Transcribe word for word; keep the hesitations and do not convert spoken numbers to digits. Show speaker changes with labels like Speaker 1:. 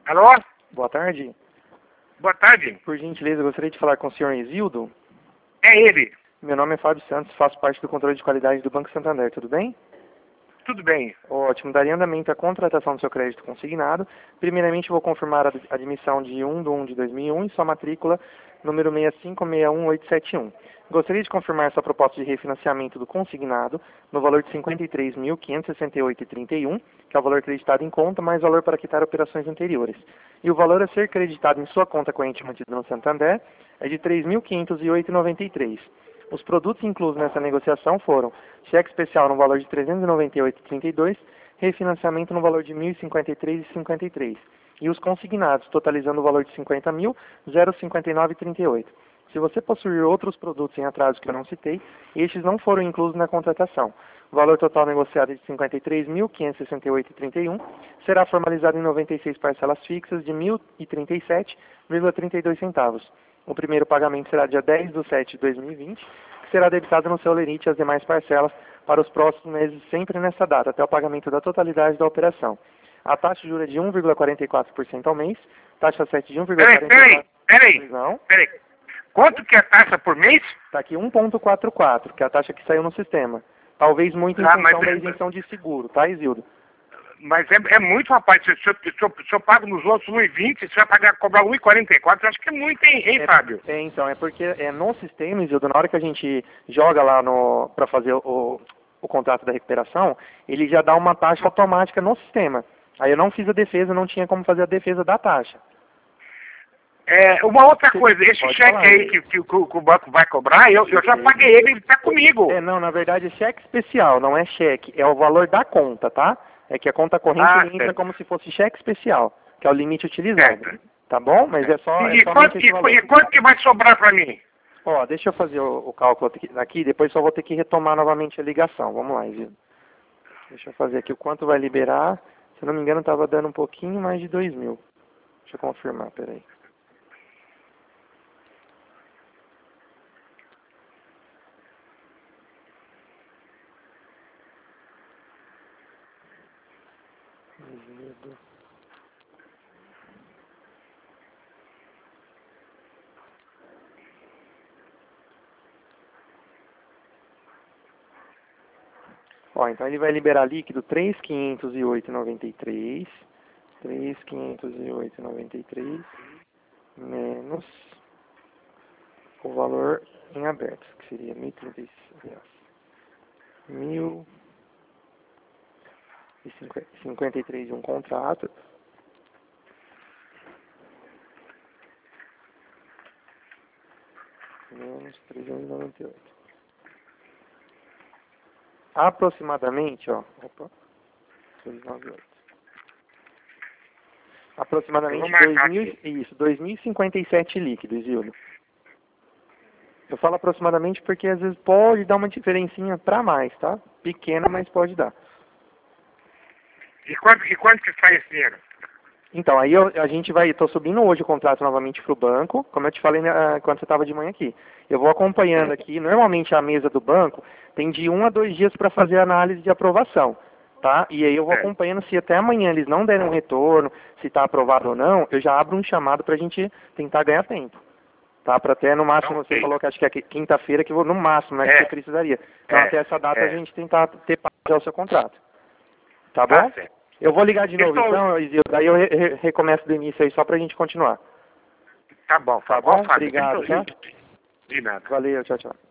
Speaker 1: Alô?
Speaker 2: Boa tarde.
Speaker 1: Boa tarde.
Speaker 2: Por gentileza, eu gostaria de falar com o senhor Isildo.
Speaker 1: É ele.
Speaker 2: Meu nome é Fábio Santos, faço parte do controle de qualidade do Banco Santander, tudo bem?
Speaker 1: Tudo bem.
Speaker 2: Ótimo, daria andamento à contratação do seu crédito consignado. Primeiramente, vou confirmar a admissão de um de um de dois mil e um e sua matrícula número seis cinco seis um oito sete um. Gostaria de confirmar sua proposta de refinanciamento do consignado no valor de cinquenta e três mil, quinhentos e sessenta e oito reais e trinta e um centavos, que é o valor acreditado em conta, mais valor para quitar operações anteriores. E o valor a ser creditado em sua conta corrente mantida no Santander é de três mil quinhentos e oito reais e noventa e três centavos. Os produtos inclusos nessa negociação foram cheque especial no valor de trezentos e noventa e oito reais e trinta e dois centavos, refinanciamento no valor de mil e cinquenta e três reais e cinquenta e três centavos. E os consignados, totalizando o valor de cinquenta mil, cinquenta e nove reais e trinta e oito centavos. Se você possuir outros produtos em atraso que eu não citei, estes não foram inclusos na contratação. O valor total negociado é de cinquenta e três mil, quinhentos e sessenta e oito reais e trinta e um centavos, será formalizado em noventa e seis parcelas fixas de mil e trinta e sete reais e trinta e dois centavos. O primeiro pagamento será dia dez de setembro de dois mil e vinte, que será debitado no seu lerite as demais parcelas para os próximos meses, sempre nessa data, até o pagamento da totalidade da operação. A taxa de juros é de um vírgula quarenta e quatro por cento ao mês, taxa sete de um vírgula quarenta e quatro por cento.
Speaker 1: Peraí, peraí, peraí.
Speaker 2: Não.
Speaker 1: Peraí. Quanto que é a taxa por mês?
Speaker 2: Está aqui um vírgula quarenta e quatro, que é a taxa que saiu no sistema. Talvez muito em
Speaker 1: Ah,
Speaker 2: função
Speaker 1: mas
Speaker 2: da
Speaker 1: é-
Speaker 2: isenção de seguro, tá, Isildo?
Speaker 1: Mas é, é muito, rapaz. Se, se, eu- se, eu- se eu pago nos outros um e vinte, você vai pagar, cobrar um e quarenta e quatro, eu acho que é muito, hein, hein
Speaker 2: É,
Speaker 1: Fábio?
Speaker 2: é, então, é porque é no sistema, Isildo, na hora que a gente joga lá no para fazer o, o contrato da recuperação, ele já dá uma taxa automática no sistema. Aí eu não fiz a defesa, não tinha como fazer a defesa da taxa.
Speaker 1: É, uma outra
Speaker 2: Você
Speaker 1: coisa, esse
Speaker 2: pode
Speaker 1: cheque
Speaker 2: falar.
Speaker 1: aí que, que, o- que o banco vai cobrar, eu, eu já paguei ele, ele tá comigo.
Speaker 2: É, não, na verdade é cheque especial, não é cheque, é o valor da conta, tá? É que a conta corrente
Speaker 1: Ah,
Speaker 2: ele entra
Speaker 1: certo.
Speaker 2: como se fosse cheque especial, que é o limite utilizado.
Speaker 1: Certo.
Speaker 2: Tá bom? Mas é só
Speaker 1: E,
Speaker 2: é
Speaker 1: e, quanto,
Speaker 2: somente esse
Speaker 1: e,
Speaker 2: valor.
Speaker 1: e quanto que vai sobrar pra mim?
Speaker 2: Ó, deixa eu fazer o, o cálculo aqui, aqui, depois só vou ter que retomar novamente a ligação. Vamos lá, Isildo. Deixa eu fazer aqui o quanto vai liberar. Se eu não me engano, estava dando um pouquinho mais de dois mil. Deixa eu confirmar, peraí. Isildo. Ó, então ele vai liberar líquido três mil quinhentos e oito reais e noventa e três. três mil quinhentos e oito reais e noventa e três menos o valor em aberto, que seria mil e trinta e seis reais. mil e cinquenta e três de um contrato. Menos trezentos e noventa e oito. Aproximadamente, ó. Opa. trezentos e noventa e oito.
Speaker 1: Eu
Speaker 2: Aproximadamente
Speaker 1: vou marcar
Speaker 2: dois mil,
Speaker 1: aqui.
Speaker 2: isso, dois mil e cinquenta e sete líquidos, Isildo. Eu falo aproximadamente porque às vezes pode dar uma diferencinha pra mais, tá? Pequena, mas pode dar.
Speaker 1: E quanto, e quanto que sai esse dinheiro?
Speaker 2: Então, aí eu- a gente vai, estou subindo hoje o contrato novamente para o banco, como eu te falei né, quando você estava de manhã aqui. Eu vou acompanhando aqui, normalmente a mesa do banco tem de um a dois dias para fazer a análise de aprovação, tá? E aí eu vou
Speaker 1: É.
Speaker 2: acompanhando, se até amanhã eles não derem um retorno, se está aprovado ou não, eu já abro um chamado para a gente tentar ganhar tempo. Tá? Para até no máximo,
Speaker 1: Ok.
Speaker 2: você falou que acho que é quinta-feira, que vou, no máximo, né, que
Speaker 1: É.
Speaker 2: você precisaria. Então
Speaker 1: É.
Speaker 2: até essa data
Speaker 1: É.
Speaker 2: a gente tentar ter pago já o seu contrato. Tá
Speaker 1: Tá
Speaker 2: bom?
Speaker 1: certo.
Speaker 2: Eu vou ligar de
Speaker 1: Eu
Speaker 2: novo
Speaker 1: estou-
Speaker 2: então, Isildo, daí eu re re recomeço do início aí só pra gente continuar.
Speaker 1: Tá bom,
Speaker 2: Tá
Speaker 1: tá bom,
Speaker 2: bom?
Speaker 1: Fábio.
Speaker 2: Obrigado,
Speaker 1: Então,
Speaker 2: tá?
Speaker 1: De nada.
Speaker 2: Valeu, tchau, tchau.